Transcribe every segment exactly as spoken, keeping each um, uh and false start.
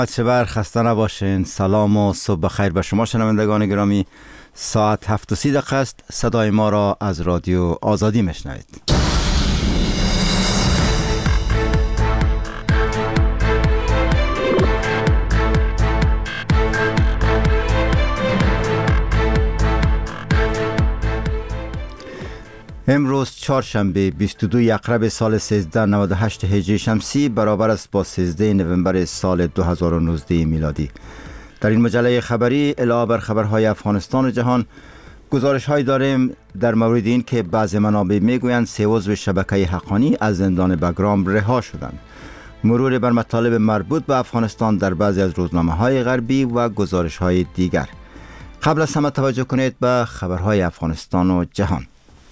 شبر خسته نباشین. سلام و صبح بخیر به شما شنوندگان گرامی. ساعت هفت و سی دقیقه است. صدای ما را از رادیو آزادی میشنوید. امروز چهارشنبه بیست و دو اکرب سال سیزده نود و هشت هجری شمسی برابر است با سیزده نوامبر سال دو هزار و نوزده میلادی. در این مجله خبری علاوه بر خبرهای افغانستان و جهان، گزارش های داریم در مورد این که بعضی منابع میگویند سه عضو شبکه حقانی از زندان بگرام رها شدند. مرور بر مطالب مربوط به افغانستان در بعضی از روزنامه های غربی و گزارش های دیگر. قبل از همه توجه کنید به خبرهای افغانستان و جهان.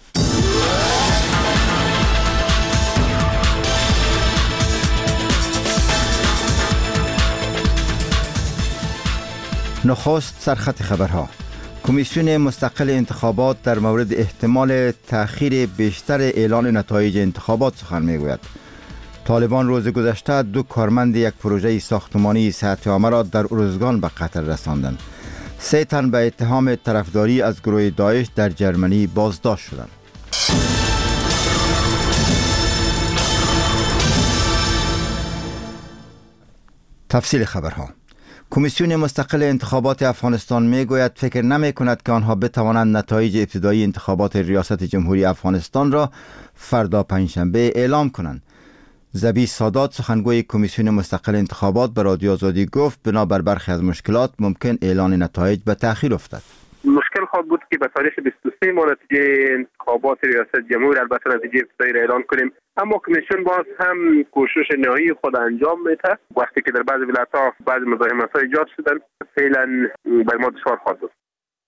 نخست سرخط خبرها. کمیسیون مستقل انتخابات در مورد احتمال تأخیر بیشتر اعلان نتایج انتخابات سخن میگوید. طالبان روز گذشته دو کارمند یک پروژه ساختمانی صحت عامه را در ارزگان به قتل رساندند. سه تن به اتهام طرفداری از گروه داعش در جرمنی بازداشت شدند. تفصیل خبرها. کمیسیون مستقل انتخابات افغانستان میگوید فکر نمی کند که آنها بتوانند نتایج ابتدایی انتخابات ریاست جمهوری افغانستان را فردا پنجشنبه اعلام کنند. زبی سادات سخنگوی کمیسیون مستقل انتخابات به رادیو آزادی گفت بنابر برخی از مشکلات ممکن اعلان نتایج به تأخیر افتد. مشکل خواهد بود که به تاریخ بیست و سه ما نتیجه انتخابات ریاست جمهور البته نتیجه ابتدایی را اعلان کنیم، اما کمیسیون باز هم کوشش نهایی خود انجام میده. وقتی که در بعضی ولایت‌ها بعضی مزاحمت‌ها ایجاد شدن فعلا بر ما دشوار خواهد بود.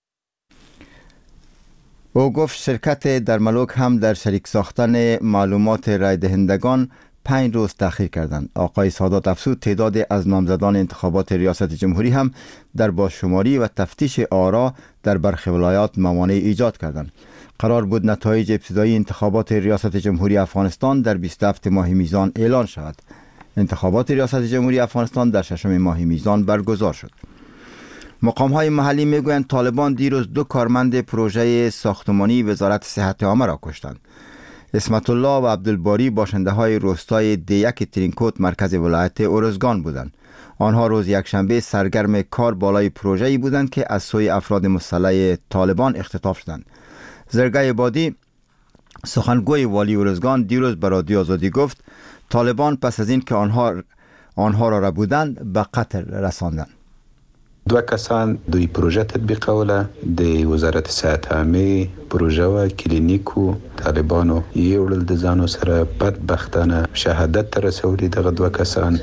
او گفت شرکت در ملوک هم در شریک ساختن معلومات رای دهندگان پنج روز تأخیر کردند. آقای سادات افزود تعداد از نامزدان انتخابات ریاست جمهوری هم در بازشماری و تفتیش آرا در برخی ولایات موانع ایجاد کردند. قرار بود نتایج ابتدایی انتخابات ریاست جمهوری افغانستان در بیست و هفت ماه میزان اعلان شود. انتخابات ریاست جمهوری افغانستان در ششم ماه میزان برگزار شد. مقام های محلی میگویند طالبان دیروز دو کارمند پروژه ساختمانی وزارت صحت عامه را کشتند. اسمت الله و عبدالباری باشنده های روستای دیک ترینکوت مرکز ولایت ارزگان بودند. آنها روز یکشنبه سرگرم کار بالای پروژه‌ای بودند که از سوی افراد مسلح طالبان اختطاف شدند. زرگای بادی سخنگوی والی ارزگان دیروز به رادیو آزادی گفت طالبان پس از این که آنها آنها را ربودند به قتل رساندند. دو کسان دوی پروژه تطبیقوله د وزارت صحت عامه پروژه و کلینیکو طالبانو یوړل د ځانو سره بدبختانه شهادت ته رسولي. دغه دو کسان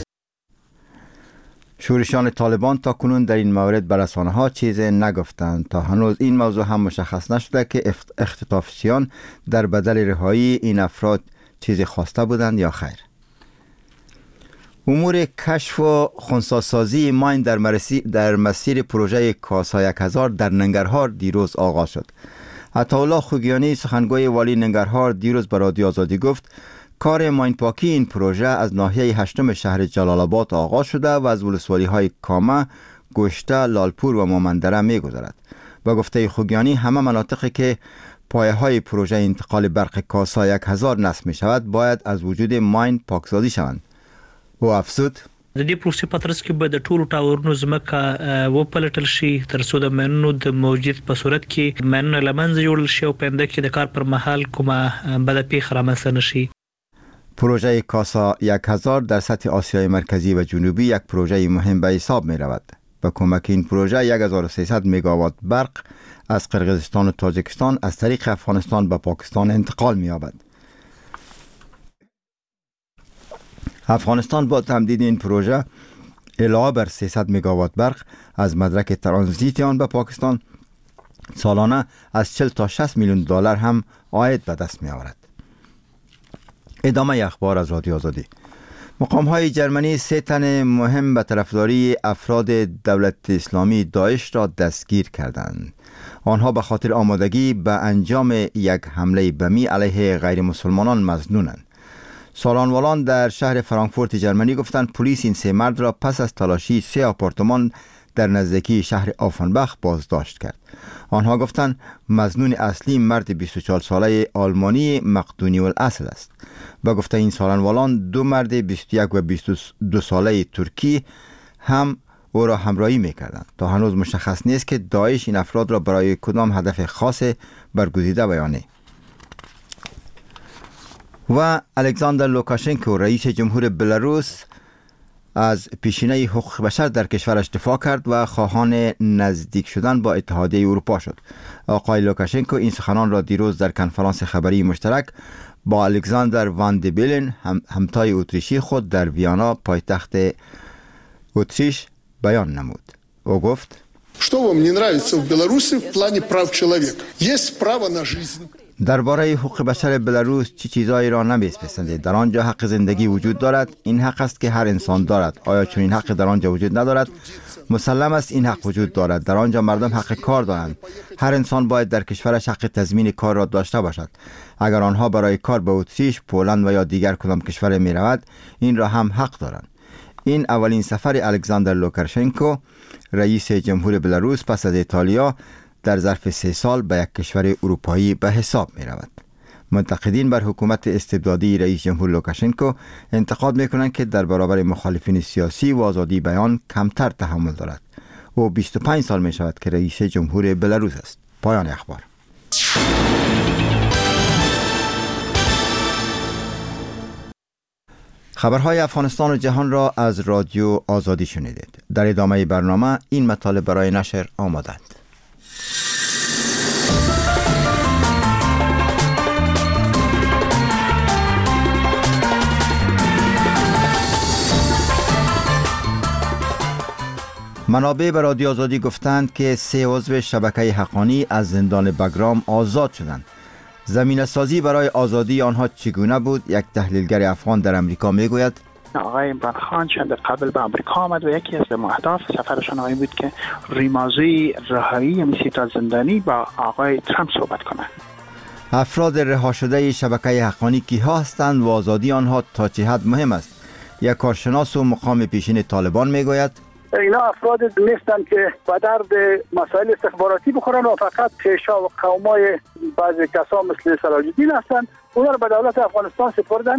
شورشیان طالبان تا کنون در این مورد به رسانه‌ها چیزی نگفتند. تا هنوز این موضوع هم مشخص نشده که اختطافچیان در بدل رهایی این افراد چیزی خواسته بودند یا خیر. امور کشف و خنثی‌سازی ماین در, در مسیر پروژه کاسا یک هزار در ننگرهار دیروز آغاز شد. عطاالله خوگیانی سخنگوی والی ننگرهار دیروز به رادیو آزادی گفت کار ماین پاکی این پروژه از ناحیه هشتم شهر جلال آباد آغاز شده و از ولسوالی های کامه، گشته، لالپور و مومندره می گذرد. با گفته خوگیانی همه مناطقی که پایه های پروژه انتقال برق کاسا یک هزار نصب می شود باید از وجود ماین پاکسازی شوند. او افزود د دې پروسې په ترڅ کې به د ټولو ټاورونو ځمکه وپلټل شي تر څو د ماینونو د موجود په صورت کې ماینونه له منځه یوړل شي او په آینده کې د کار پر مهال کومه بده پیښه رامنځته نشي. پروژه کاسا یک هزار در سطح آسیای مرکزی و جنوبی یک پروژه مهم به حساب می رود. با کمک این پروژه یک هزار و سیصد مگاوات برق از قرقیزستان و تاجیکستان از طریق افغانستان به پاکستان انتقال می یابد. افغانستان با تمدید این پروژه علاوه بر سیصد مگاوات برق از مدرک ترانزیت آن به پاکستان سالانه از چهل تا شصت میلیون دلار هم عاید به دست می آورد. ادامه اخبار از رادیو آزادی. مقام های جرمنی سه تن مهم به طرفداری افراد دولت اسلامی داعش را دستگیر کردند. آنها به خاطر آمادگی به انجام یک حمله بمی علیه غیر مسلمانان مظنونند. سالانوالان در شهر فرانکفورت جرمنی گفتند پلیس این سه مرد را پس از تلاشی سه آپارتمان در نزدیکی شهر آفنبخ بازداشت کرد. آنها گفتند مظنون اصلی مرد بیست و چهار ساله آلمانی مقدونی الاصل است. با گفته این سالانوالان دو مرد بیست و یک و بیست و دو ساله ترکی هم او را همراهی میکردند. تا هنوز مشخص نیست که داعش این افراد را برای کدام هدف خاص برگزیده و یا نه. و الکساندر لوکاشنکو رئیس جمهور بلاروس از پیشینه حقوق بشر در کشورش دفاع کرد و خواهان نزدیک شدن با اتحادیه اروپا شد. آقای لوکاشنکو این سخنان را دیروز در کنفرانس خبری مشترک با الکساندر وان دی بیلن هم همتای اتریشی خود در ویانا پایتخت اتریش بیان نمود. او گفت: Что вам не нравится в Беларуси в плане прав человека? Есть право на жизнь. درباره حقوق بشر بلاروس چی چیزایی را نمی‌پسندید؟ در آنجا حق زندگی وجود دارد. این حق است که هر انسان دارد. آیا چون این حق در آنجا وجود ندارد؟ مسلم است این حق وجود دارد. در آنجا مردم حق کار دارند. هر انسان باید در کشورش حق تضمین کار را داشته باشد. اگر آنها برای کار به اتریش، پولند و یا دیگر کدام کشور می رود، این را هم حق دارند. این اولین سفر الکساندر لوکاشنکو رئیس جمهور بلاروس پس از ایتالیا در ظرف سه سال به یک کشور اروپایی به حساب می رود. منتقدین بر حکومت استبدادی رئیس جمهور لوکاشنکو انتقاد می کنند که در برابر مخالفین سیاسی و آزادی بیان کمتر تحمل دارد. او بیست و پنج سال می شود که رئیس جمهور بلاروس است. پایان اخبار. خبرهای افغانستان و جهان را از رادیو آزادی شنیدید. در ادامه برنامه این مطالب برای نشر آمادند. منابع به رادیو آزادی گفتند که سه عضو شبکه حقانی از زندان بگرام آزاد شدند. زمینه سازی برای آزادی آنها چگونه بود؟ یک تحلیلگر افغان در امریکا میگوید: آقای عمران خان چند قبل به امریکا آمد و یکی از اهداف سفرشان این بود که ریمازی رهایی میسیت از زندانی با آقای ترامپ صحبت کنند. افراد رها شده شبکه حقانی کیها هستند و آزادی آنها تا چه حد مهم است؟ یک کارشناس و مقام پیشین طالبان میگوید: اینا افراد نیستند که به درد مسائل استخباراتی بخورن و فقط پیشا و قومای بعضی کسا مثل سراج الدین هستند. اونا رو به دولت افغانستان سپردن.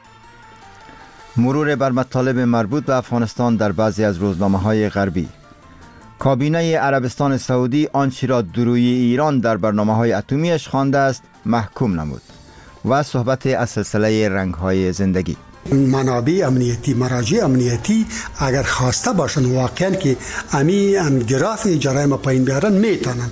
مرور بر مطالب مربوط به افغانستان در بعضی از روزنامه‌های غربی. کابینه عربستان سعودی آنچه را درویی ایران در برنامه‌های اتمیش خوانده است محکوم نمود. و صحبت از سلسله رنگ‌های زندگی. منابع امنیتی، مراجع امنیتی اگر خواسته باشند واقعا که امی انگراف جرایم پایین بیارن میتونن.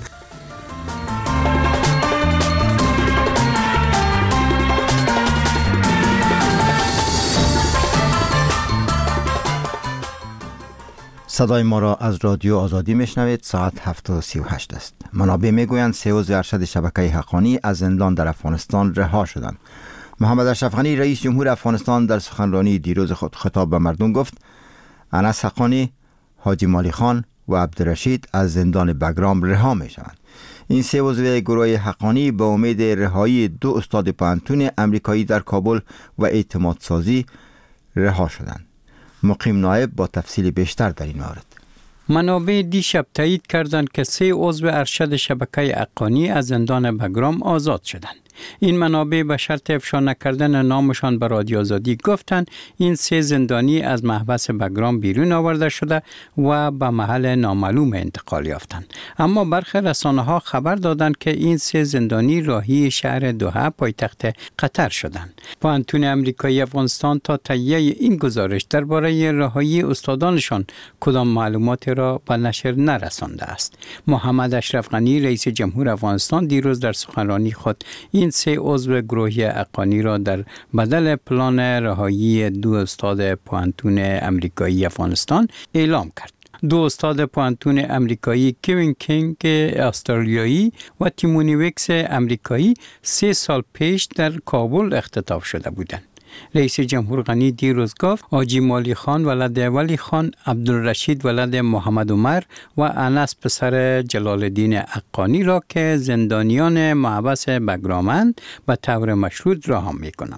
صدای ما را از رادیو آزادی میشنوید. ساعت هفت و سی و هشت است. منابع میگویند سه عضو ارشد شبکه حقانی از زندان در افغانستان رها شدند. محمد اشرف غنی رئیس جمهور افغانستان در سخنرانی دیروز خود خطاب به مردم گفت انس حقانی، حاجی مالی خان و عبدالرشید از زندان بگرام رها می شوند. این سه عضو گروه حقانی به امید رهایی دو استاد پانتون امریکایی در کابل و اعتماد سازی رها شدند. مقیم نایب با تفصیل بیشتر در این مورد. منابع دیشب تایید کردند که سه عضو ارشد شبکه حقانی از زندان بگرام آزاد شدند. این منابع به شرط افشا نکردن نامشان به رادیو آزادی گفتند این سه زندانی از محبس بگرام بیرون آورده شده و به محل نامعلوم انتقال یافتند. اما برخی رسانه‌ها خبر دادند که این سه زندانی راهی شهر دوحه پایتخت قطر شدند. پانتون امریکایی افغانستان تا تهیه این گزارش درباره رهایی استادانشان کدام معلومات را به نشر نرسانده است. محمد اشرف غنی رئیس جمهور افغانستان دیروز در سخنرانی خود این سه عضو گروه حقانی را در بدل پلان رهایی دو استاد پانتون امریکایی افغانستان اعلام کرد. دو استاد پانتون امریکایی کوین کینگ استرالیایی و تیمونی ویکس امریکایی سه سال پیش در کابل اختطاف شده بودند. رئیس جمهور غنی دیروز گفت حاجی مالی خان ولد ولی خان، عبدالرشید ولد محمد عمر و انس پسر جلال الدین حقانی را که زندانیان محبس بگرامند به طور مشروط رها می‌کنم.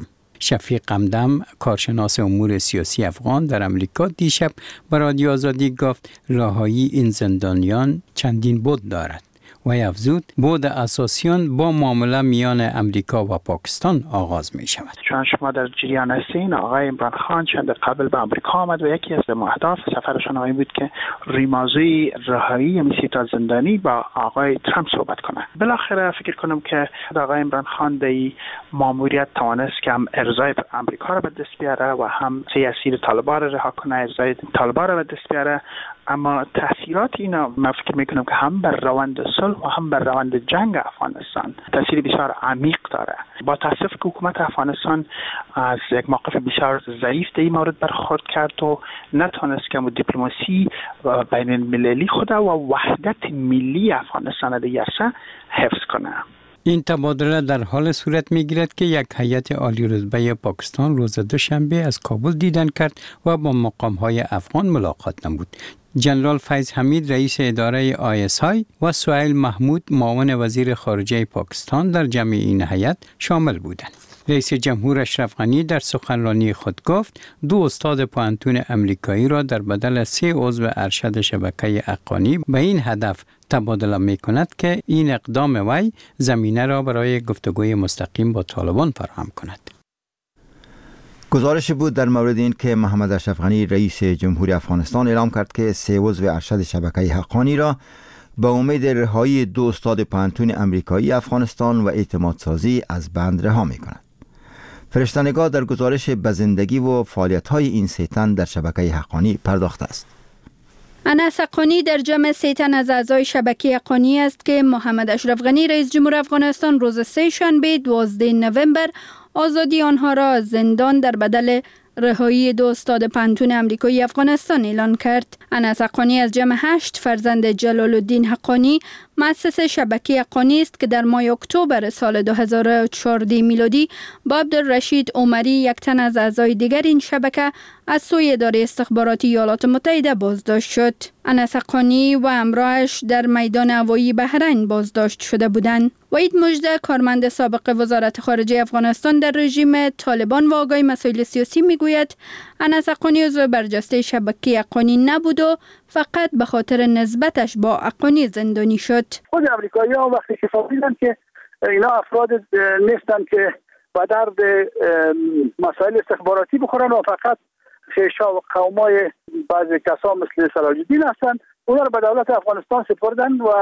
شفیق قمدم کارشناس امور سیاسی افغان در امریکا دیشب به رادیو آزادی گفت رهایی این زندانیان چندین بود دارد و افزود بود اساسیان با معامله میان امریکا و پاکستان آغاز می شود. چون شما در جریان هستین آقای عمران خان چند قبل به امریکا آمد و یکی از اهداف سفرشان این بود که ریمازی رهایی میسیتا زندانی با آقای ترامپ صحبت کنه. بالاخره فکر کنم که آقای عمران خان در ماموریت توانست که هم ارضای امریکا را به دست بیاره و هم سیاسی طالبان را رها کنه، ارضای طالبان را به دست بیاره. اما تاثیرات اینا من فکر میکنم که هم بر روند صلح و هم بر روند جنگ افغانستان تاثیر بسیار عمیق داره. با تاسف که حکومت افغانستان از یک موقف بسیار ضعیف در این مورد برخورد کرد و نتونست که دیپلماسی بین المللی خود و وحدت ملی افغانستان دیگرسه حفظ کنه. این تبادله در حال صورت می‌گیرد که یک هیئت عالی رتبه پاکستان روز دوشنبه از کابل دیدن کرد و با مقام‌های افغان ملاقات نمود. جنرال فیض حمید رئیس اداره آی اس آی و سهیل محمود معاون وزیر خارجه پاکستان در جمع این هیئت شامل بودند. رئیس جمهور اشرف غنی در سخنرانی خود گفت دو استاد پوهنتون امریکایی را در بدل سه عضو ارشد شبکه حقانی به این هدف تبادله می کند که این اقدام وی زمینه را برای گفتگوی مستقیم با طالبان فراهم کند. گزارش بود در مورد این که محمد اشرف غنی رئیس جمهوری افغانستان اعلام کرد که سه عضو ارشد شبکه حقانی را با امید رهایی دو استاد پوهنتون امریکایی افغانستان و اعتماد سازی از بند رها می کند. فرشته‌نگار در گزارش به زندگی و فعالیت‌های این سه تن در شبکه حقانی پرداخته است. انس حقانی در جمع سه تن از اعضای شبکه حقانی است که محمد اشرف غنی رئیس جمهور افغانستان روز سه شنبه دوازده نوامبر آزادی آنها را از زندان در بدل رهایی دو استاد پوهنتون امریکایی افغانستان اعلان کرد. انس حقانی از جمع هشت فرزند جلال الدین حقانی مؤسس شبکه حقانی است که در ماه اکتبر سال دو هزار و چهارده میلادی با عبدالرشید عمری یک تن از اعضای دیگر این شبکه از سوی اداره استخباراتی ایالات متحده بازداشت شد. انس حقانی و همراهش در میدان هوایی بحرین بازداشت شده بودند. وحید مژده کارمند سابق وزارت خارجه افغانستان در رژیم طالبان و آگاه مسائل سیاسی میگوید انس حقانی عضو برجسته شبکه حقانی نبود و فقط به خاطر نسبتش با حقانی زندانی شد. خود امریکایی‌ها وقتی که فهمیدن که اینا افراد نیستن که با درد مسائل استخباراتی بخورن و فقط خیشا و قومای بعضی کسا مثل سراج الدین هستن، اونا رو به دولت افغانستان سپردن و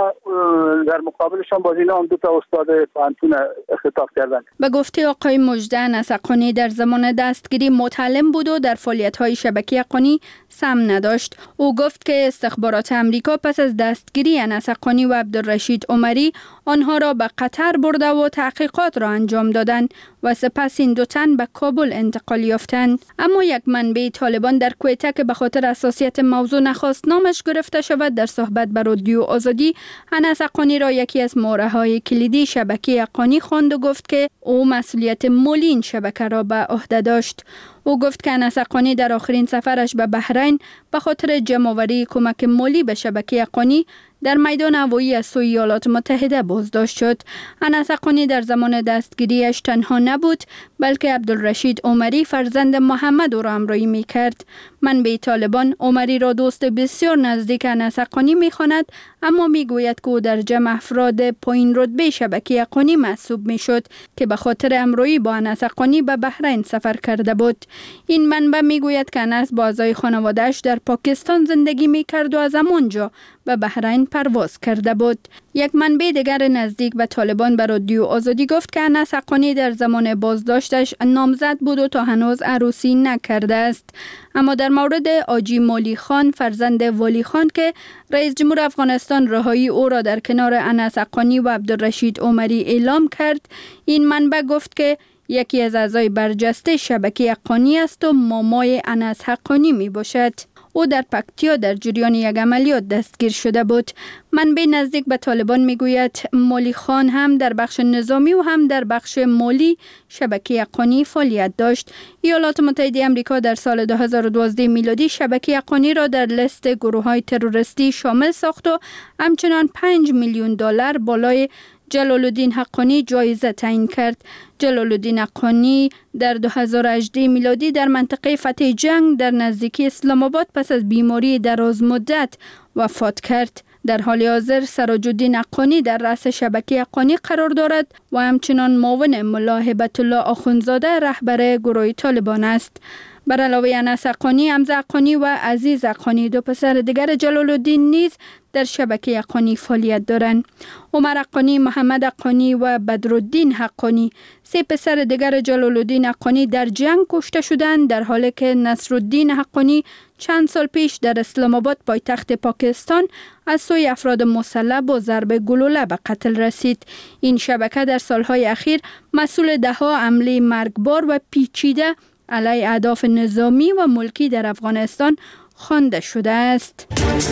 در مقابلشان باز اینا هم دو تا استاد پوهنتون اختطاف کردن. به گفته آقای مژده انس حقانی در زمان دستگیری متعلم بود و در فعالیت‌های شبکه حقانی سهم نداشت. او گفت که استخبارات امریکا پس از دستگیری انس حقانی و عبدالرشید عمری آنها را به قطر برده و تحقیقات را انجام دادند و سپس این دو تن به کابل انتقال یافتند. اما یک منبع طالبان در کویته که به خاطر حساسیت موضوع نخواست نامش گرفته شود در صحبت با رادیو آزادی انس حقانی را یکی از مهره‌های کلیدی شبکه حقانی خواند و گفت که او مسئولیت مالی این شبکه را به عهده داشت. او گفت که انس حقانی در آخرین سفرش به بحرین به خاطر جمع‌آوری کمک مالی به شبکه حقانی در میدان هوایی از سوی ایالات متحده بازداشت شد. انس حقانی در زمان دستگیریش تنها نبود بلکه عبدالرشید عمری فرزند محمد او را همراهی می‌کرد. منبع طالبان عمری را دوست بسیار نزدیک انس حقانی می‌خواند، اما میگوید که او در جمع افراد پایین رتبه شبکه حقانی محسوب میشد که به خاطر همراهی با انس حقانی به بحرین سفر کرده بود. این منبع میگوید که انس با اعضای خانواده‌اش در پاکستان زندگی می‌کرد و از همانجا به بحرین پرواز کرده بود. یک منبع دیگر نزدیک به طالبان به رادیو آزادی گفت که انس حقانی در زمان بازداشتش نامزد بود و تا هنوز عروسی نکرده است. اما در مورد آجی مولی خان فرزند ولی خان که رئیس جمهور افغانستان رهایی او را در کنار انس حقانی و عبدالرشید عمری اعلام کرد، این منبع گفت که یکی از اعضای برجسته شبکه حقانی است و مامای انس حقانی می باشد. او در پکتیا در جریان یک عملیات دستگیر شده بود. منبع نزدیک به طالبان میگوید مولی خان هم در بخش نظامی و هم در بخش مالی شبکه حقانی فعالیت داشت. ایالات متحده آمریکا در سال دو هزار و دوازده میلادی شبکه حقانی را در لیست گروه‌های تروریستی شامل ساخت و همچنان پنج میلیون دلار بالای جلال الدین حقانی جایزه تعیین کرد. جلال الدین حقانی در دو هزار و هجده میلادی در منطقه فتح جنگ در نزدیکی اسلام آباد پس از بیماری دراز مدت وفات کرد. در حال حاضر سراج الدین حقانی در رأس شبکه حقانی قرار دارد و همچنان معاون ملا هبت الله آخوندزاده رهبر گروه طالبان است. بر علاوه انس حقانی، حمزه حقانی و عزیز حقانی دو پسر دیگر جلال الدین نیز در شبکه حقانی فعالیت دارند. عمر حقانی، محمد حقانی و بدرالدین حقانی سه پسر دیگر جلال الدین حقانی در جنگ کشته شدند، در حالی که نصرالدین حقانی چند سال پیش در اسلام آباد پایتخت پاکستان از سوی افراد مسلح با ضرب گلوله به قتل رسید. این شبکه در سالهای اخیر مسئول ده‌ها حمله مرگبار و پیچیده علیه اهداف نظامی و ملکی در افغانستان خوانده شده است.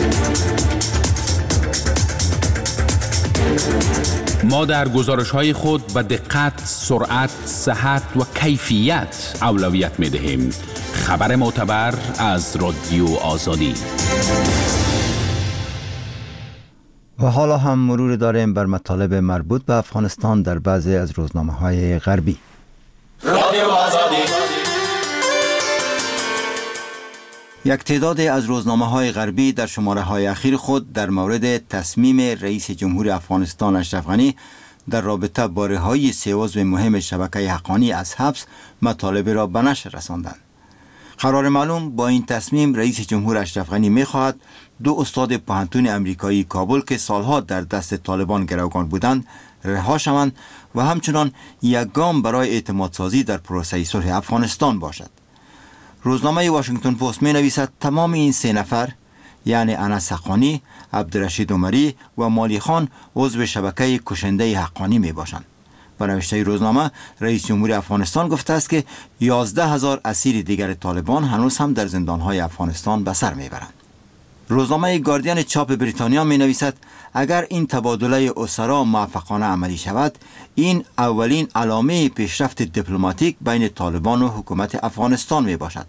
ما در گزارش‌های خود به دقت، سرعت، صحت و کیفیت اولویت می‌دهیم. خبر معتبر از رادیو آزادی. و حالا هم مرور داریم بر مطالب مربوط به افغانستان در بعضی از روزنامه‌های غربی. رادیو آزادی. یک تعداد از روزنامه‌های غربی در شماره‌های اخیر خود در مورد تصمیم رئیس جمهور افغانستان اشرف غنی در رابطه با رهایی سه عضو مهم شبکه حقانی از حبس مطالب را به نشر رساندند. قرار معلوم با این تصمیم رئیس جمهور اشرف غنی می‌خواهد دو استاد پوهنتون امریکایی کابل که سالها در دست طالبان گروگان بودند رها شوند و همچنان یک گام برای اعتماد سازی در پروسه صلح افغانستان باشد. روزنامه واشنگتن پست می نویسد تمام این سه نفر یعنی انس حقانی، عبدالرشید عمری و مالی خان عضو شبکه کشنده حقانی می باشند. و نوشته روزنامه رئیس جمهور افغانستان گفته است که یازده هزار اسیر دیگر طالبان هنوز هم در زندانهای افغانستان به سر می برند. روزنامه گاردین چاپ بریتانیا می نویسد اگر این تبادله اسرا موفقانه عملی شود این اولین علامه پیشرفت دیپلماتیک بین طالبان و حکومت افغانستان می باشد.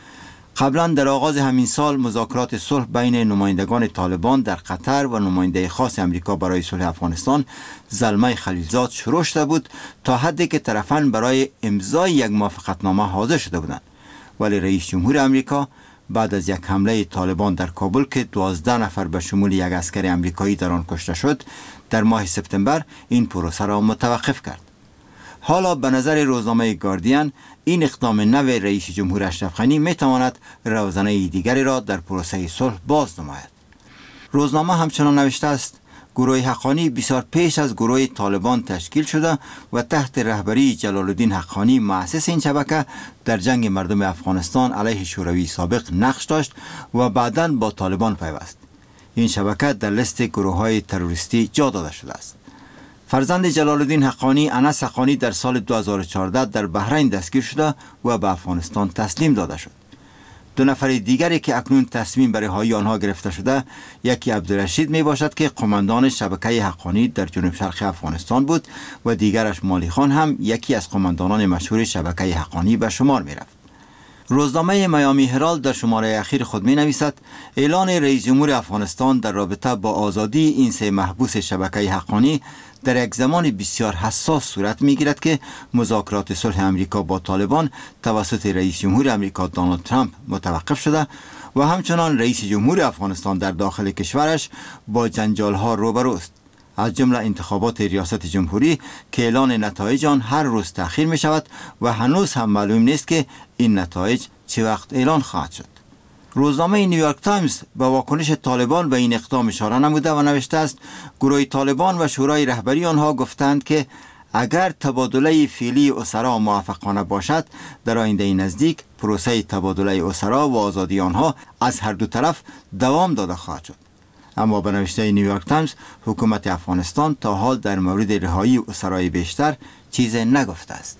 قبلا در آغاز همین سال مذاکرات صلح بین نمایندگان طالبان در قطر و نماینده خاص امریکا برای صلح افغانستان زلمه خلیلزاد شروع شده بود تا حدی که طرفان برای امضای یک موافقتنامه حاضر شده بودند، ولی رئیس جمهور امریکا بعد از یک حمله طالبان در کابل که دوازده نفر به شمول یک عسکر امریکایی در آن کشته شد در ماه سپتامبر این پروسه را متوقف کرد. حالا به نظر روزنامه گاردین این اقدام نو رئیس جمهور اشرف غنی میتواند روزنه دیگری را در پروسه صلح باز نماید. روزنامه همچنان نوشته است گروه حقانی بسیار پیش از گروه طالبان تشکیل شده و تحت رهبری جلال الدین حقانی مؤسس این شبکه در جنگ مردم افغانستان علیه شوروی سابق نقش داشت و بعداً با طالبان پیوست. این شبکه در لیست گروه‌های تروریستی جا داده شده است. فرزند جلال الدین حقانی انس حقانی در سال دو هزار و چهارده در بحرین دستگیر شده و به افغانستان تسلیم داده شد. دو نفر دیگری که اکنون تصمیم برای رهایی آنها گرفته شده یکی عبدالرشید می باشد که قماندان شبکه حقانی در جنوب شرق افغانستان بود و دیگرش مالی خان هم یکی از قماندانان مشهور شبکه حقانی به شمار می رفت. روزنامه میامی هرالد در شماره اخیر خود می نویسد اعلان رئیس جمهور افغانستان در رابطه با آزادی این سه محبوس شبکه حقانی در یک زمان بسیار حساس صورت می گیرد که مذاکرات صلح امریکا با طالبان توسط رئیس جمهور امریکا دونالد ترامپ متوقف شده و همچنان رئیس جمهور افغانستان در داخل کشورش با جنجال ها روبروست، از جمله انتخابات ریاست جمهوری که اعلان نتایج آن هر روز تأخیر می شود و هنوز هم معلوم نیست که این نتایج چه وقت اعلان خواهد شد. روزنامه نیویورک تایمز با واکنش طالبان به این اقدام اشاره نموده و نوشته است گروه طالبان و شورای رهبری آنها گفتند که اگر تبادله فعلی اسرا موفقانه باشد در آینده نزدیک پروسه تبادله اسرا و آزادی آنها از هر دو طرف دوام داده خواهد شد. اما به نوشته نیویورک تایمز حکومت افغانستان تا حال در مورد رهایی اسرای بیشتر چیزی نگفته است.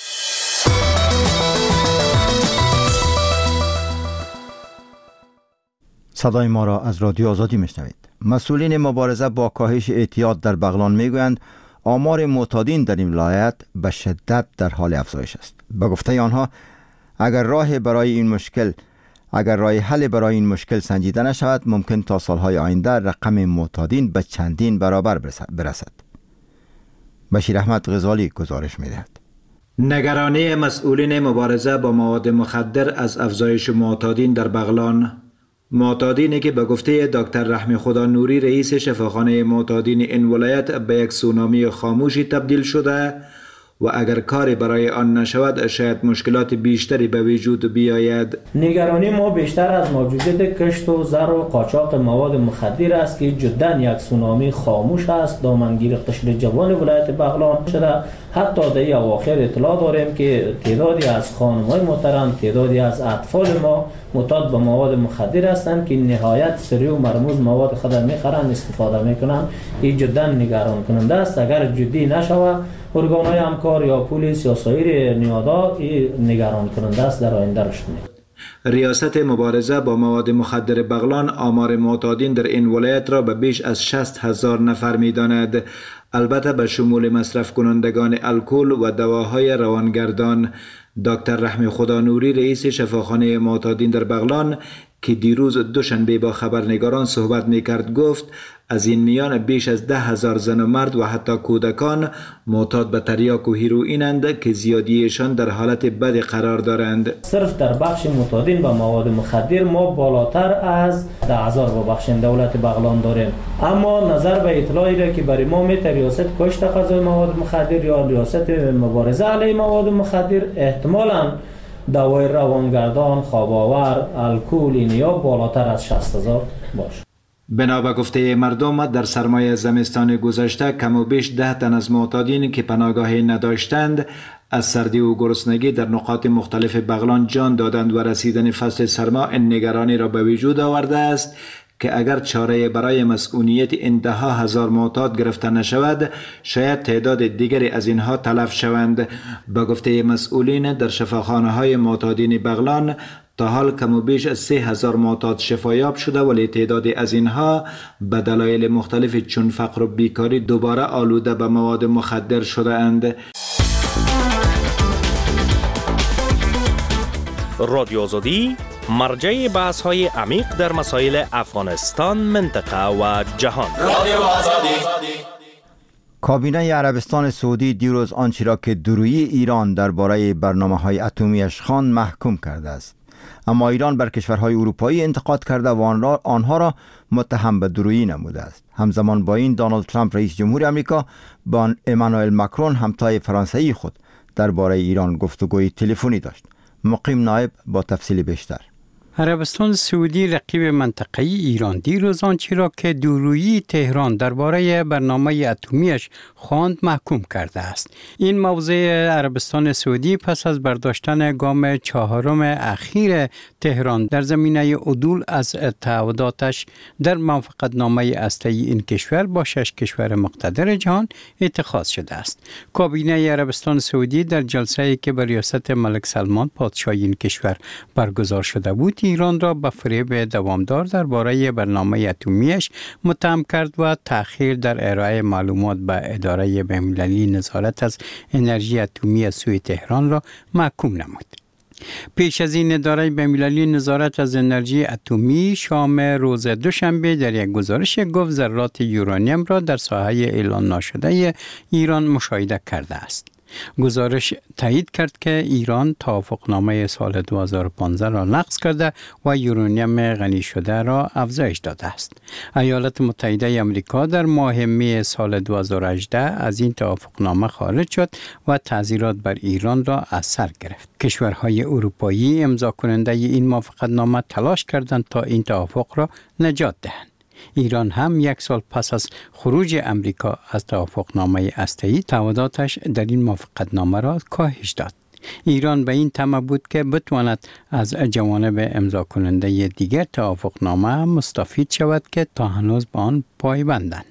صدای ما را از رادیو آزادی میشنوید. مسئولین مبارزه با کاهش اعتیاد در بغلان میگویند آمار معتادین در این ولایت به شدت در حال افزایش است. به گفته آنها اگر راه برای این مشکل اگر راه حل برای این مشکل سنجیده نشود ممکن تا سالهای آینده رقم معتادین به چندین برابر برسد. بشیر احمد غزالی گزارش می‌دهد. نگرانی مسئولین مبارزه با مواد مخدر از افزایش معتادین در بغلان. معتادینی که به گفته دکتر رحمی خدا نوری رئیس شفاخانه معتادین این ولایت به یک سونامی خاموشی تبدیل شده و اگر کاری برای آن نشود شاید مشکلات بیشتری به وجود بیاید. نگرانی ما بیشتر از موجودیت کشت و زر و قاچاق مواد مخدر است که جدا یک سونامی خاموش است دامنگیر قشر جوان ولایت بغلان شده. حتی در اواخر اطلاع داریم که تعدادی از خانم‌های محترم، تعدادی از اطفال ما معتاد به مواد مخدر هستند که نهایت سری و مرموز مواد خود میخرند استفاده میکنند. این جدا نگران کننده است. اگر جدی نشود ارگان‌های همکار یا پلیس یا سایر نهادها این نگران کننده است در آینده رشد می‌کند. ریاست مبارزه با مواد مخدر بغلان آمار معتادین در این ولایت را به بیش از شصت هزار نفر می‌داند، البته به شمول مصرف کنندگان الکل و دواهای روانگردان. دکتر رحمی خدا نوری رئیس شفاخانه معتادین در بغلان که دیروز دوشنبه با خبرنگاران صحبت می‌کرد گفت از این میان بیش از ده هزار زن و مرد و حتی کودکان معتاد به تریاک و هیروئینند که زیادیشان در حالت بدی قرار دارند. صرف در بخش معتادین به مواد مخدر ما بالاتر از ده هزار با بخش دولت بغلان داریم. اما نظر به اطلاعی را که برای ما میتر ریاست کشت قضای مواد مخدر یا ریاست مبارزه علیه مواد مخدر احتمالاً دوای روانگردان، خواب‌آور، الکل اینیا بالاتر از شصت هزار باشه. بنا به گفته مردم در سرمای زمستان گذشته کم و بیش ده تن از معتادین که پناهگاهی نداشتند از سردی و گرسنگی در نقاط مختلف بغلان جان دادند و رسیدن فصل سرما این نگرانی را به وجود آورده است که اگر چاره برای مسئولیت انتها هزار معتاد گرفته نشود شاید تعداد دیگری از اینها تلف شوند. به گفته مسئولین در شفاخانه های معتادین بغلان تا حال کم و بیش از سه هزار معتاد شفایاب شده ولی تعدادی از اینها به دلایل مختلف چون فقر و بیکاری دوباره آلوده به مواد مخدر شده اند. رادیو آزادی مرجع بحث های عمیق در مسائل افغانستان، منطقه و جهان. رادیو آزادی. کابینه عربستان سعودی دیروز آنچه را که دورویی ایران درباره برنامه‌های اتمیش خواند محکوم کرده است. اما ایران بر کشورهای اروپایی انتقاد کرده و آنها را متهم به دورویی نموده است. همزمان با این دونالد ترامپ رئیس جمهور آمریکا با امانوئل ماکرون همتای فرانسوی خود درباره ایران گفتگوی تلفنی داشت. مقیم نایب با تفصیل بیشتر. عربستان سعودی رقیب منطقه‌ای ایران دیروز آنچه را که دورویی تهران درباره برنامه اتمیش خواند محکوم کرده است. این موضع عربستان سعودی پس از برداشتن گام چهارم اخیر تهران در زمینه عدول از تعهداتش در موافقتنامه هسته‌ای این کشور با شش کشور مقتدر جهان اتخاذ شده است. کابینه عربستان سعودی در جلسه‌ای که به ریاست ملک سلمان پادشاه این کشور برگزار شده بود ایران را به فریب دوامدار درباره برنامه اتمیش متهم کرد و تأخیر در ارائه معلومات به اداره بین‌المللی نظارت از انرژی اتمی سوی تهران را محکوم نمود. پیش از این اداره بین‌المللی نظارت از انرژی اتمی شام روز دوشنبه در یک گزارش گفت ذرات یورانیم را در ساحه اعلان ناشده ایران مشاهده کرده است. گزارش تایید کرد که ایران توافقنامه سال دو هزار و پانزده را نقض کرده و یورانیم غنی شده را افزایش داده است. ایالات متحده آمریکا در ماه می سال دو هزار و هجده از این توافقنامه خارج شد و تعزیرات بر ایران را از سر گرفت. کشورهای اروپایی امضا کننده این موافقتنامه تلاش کردند تا این توافق را نجات دهند. ایران هم یک سال پس از خروج امریکا از توافقنامه هسته‌ای تعهداتش در این موافقتنامه را کاهش داد. ایران به این طمع بود که بتواند از جوانب امضا کننده دیگر توافقنامه مستفید شود که تا هنوز به آن پایبندند.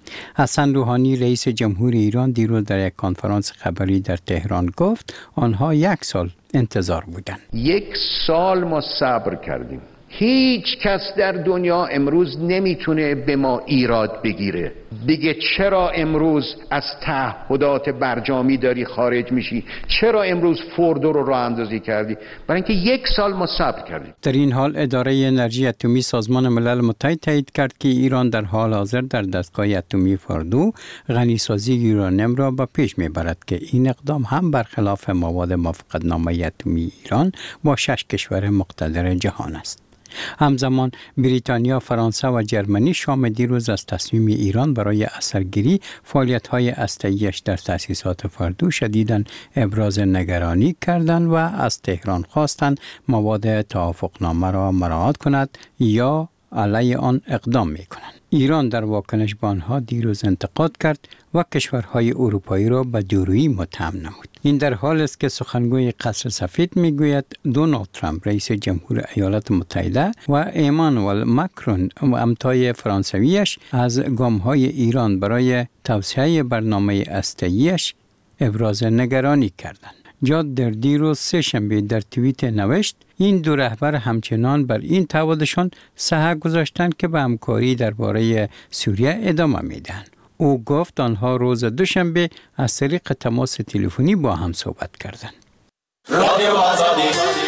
حسن روحانی رئیس جمهور ایران دیروز در یک کنفرانس خبری در تهران گفت آنها یک سال انتظار بودند. یک سال ما صبر کردیم هیچ کس در دنیا امروز نمیتونه به ما ایراد بگیره، دیگه چرا امروز از تعهدات برجامی داری خارج میشی؟ چرا امروز فوردو رو راه اندازی کردی؟ برای اینکه یک سال ما صبر کردیم. در این حال اداره انرژی اتمی سازمان ملل متحد تایید کرد که ایران در حال حاضر در دستگاه اتمی فوردو غنیسازی یورانیم را به پیش میبرد که این اقدام هم برخلاف مواد موافقتنامه اتمی ایران با شش کشور مقتدر جهان است. همزمان بریتانیا، فرانسه و جرمنی شام دیروز از تصمیم ایران برای اثرگیری فعالیت‌های هسته‌ای‌اش در تأسیسات فوردو شدیداً ابراز نگرانی کردند و از تهران خواستند مواد توافقنامه را مراعات کند یا علیه آن اقدام می‌کنند. ایران در واکنش به آنها دیروز انتقاد کرد و کشورهای اروپایی را به دورویی متهم نمود. این در حال است که سخنگوی قصر سفید میگوید دونالد ترامپ رئیس جمهور ایالات متحده و ایمانوئل ماکرون و همتای فرانسویش از گام‌های ایران برای توسعه برنامه هسته‌ای‌اش ابراز نگرانی کردند. جاد در دیروز سه شنبه در توییت نوشت این دو رهبر همچنان بر این تعهدشان صحه گذاشتند که به همکاری درباره سوریه ادامه میدهند. او گفت آنها روز دوشنبه از طریق تماس تلفنی با هم صحبت کردند. رادیو آزادی.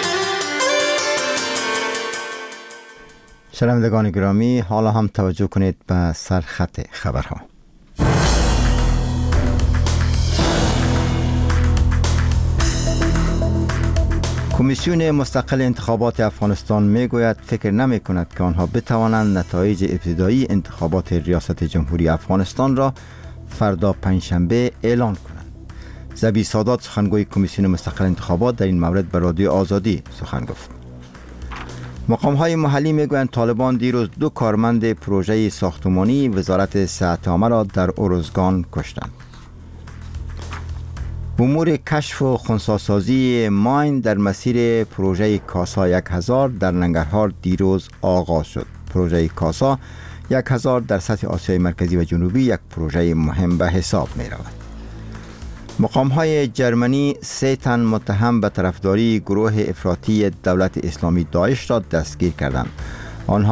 شنوندگان گرامی، حالا هم توجه کنید به سرخط خبرها. کمیسیون مستقل انتخابات افغانستان میگوید فکر نمی کند که آنها بتوانند نتایج ابتدایی انتخابات ریاست جمهوری افغانستان را فردا پنجشنبه اعلان کنند. زبی سادات سخنگوی کمیسیون مستقل انتخابات در این مورد به رادیو آزادی سخن گفت. مقام‌های محلی میگویند طالبان دیروز دو کارمند پروژه ساختمانی وزارت صحت عامه را در ارزگان کشتند. امور کشف و خنثی‌سازی ماین در مسیر پروژه کاسا یک هزار در ننگرهار دیروز آغاز شد. پروژه کاسا یک هزار در سطح آسیای مرکزی و جنوبی یک پروژه مهم به حساب می رود. مقام‌های جرمنی سه تن متهم به طرفداری گروه افراطی دولت اسلامی داعش را دستگیر کردند. آنها